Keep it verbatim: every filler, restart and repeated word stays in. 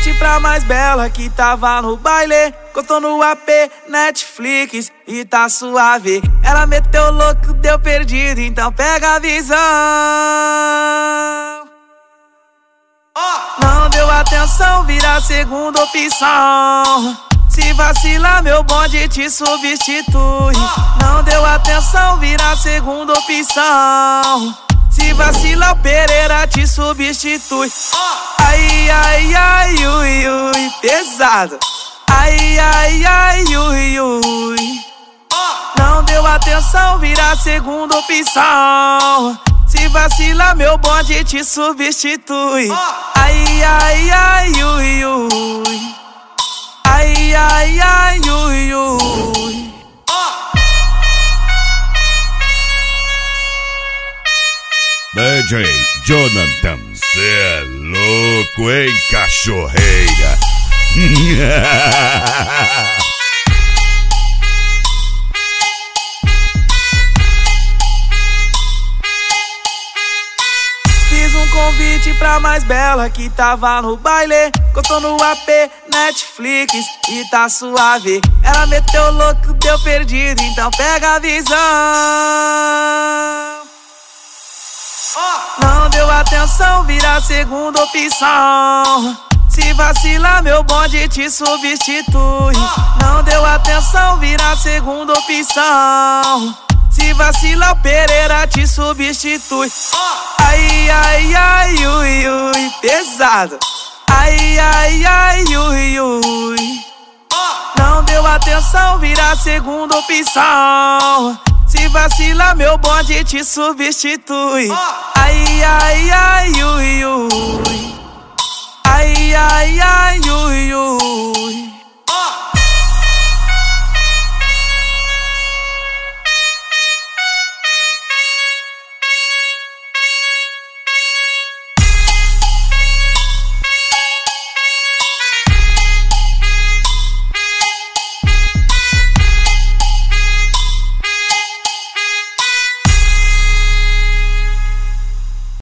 convite pra mais bela que tava no baile. Gostou no A P, Netflix e tá suave. Ela meteu louco, deu perdido, então pega a visão. Não deu atenção, vira a segunda opção. Se vacilar, meu bonde te substitui. Não deu atenção, vira a segunda opção. Se vacilar, o Pereira te substitui. Ai, ai, ai, ui, ui, pesado. Ai, ai, ai, ui, ui. Não deu atenção, vira a segunda opção. Se vacilar, meu bonde te substitui. Ai, ai, ai, ui, ui. Ai, ai, ai, ui, ui. D J Jonathan, cê é louco, hein, cachorreira? Fiz um convite pra mais bela que tava no baile. Gostou no A P, Netflix e tá suave. Ela meteu louco, deu perdido, então pega a visão. Não deu atenção, vira a segunda opção. Se vacilar, meu bonde te substitui. Não deu atenção, vira a segunda opção. Se vacilar, o Pereira te substitui. Ai, ai, ai, ui, ui, pesado. Ai, ai, ai, ui, ui. Não deu atenção, vira a segunda opção. Se vacilar, meu bonde te substitui. Ai, ai, ai, ui, ui. Ai, ai, ai, ui, ui.